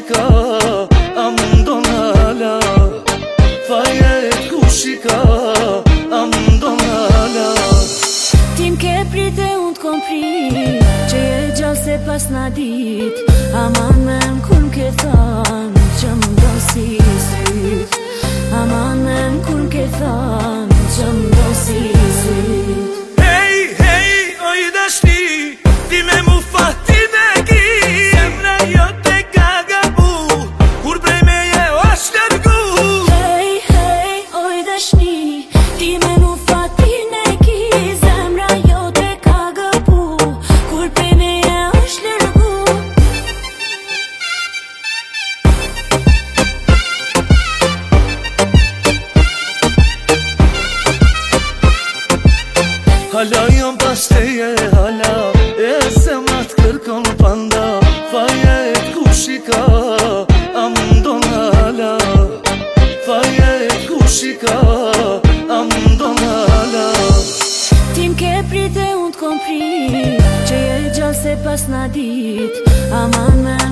shika, a mundon hala Fajet ku shika, a mundon hala Ti m'ke prite unë t'kom prit Që je gjallë se pas na dit Aman me m'kur m'ke than Që m'do si syt Aman me m'kur m'ke than Që m'do si syt Hej, hej, oj dashni Ti me mu fati me ki Zemra jote ka gabu Kur prej meje është lërgu Hej, hej, oj dashni Ti me mu fati me ki Zemra jote ka gabu Kur prej meje është lërgu Hala jam pas teje hala E se ma t'kërkon panda Fajet ku shika A mundon hala Fajet ku shika A mundon hala Ti m'ke prite unë t'kom prit Që je gjallë se pas na dit Aman me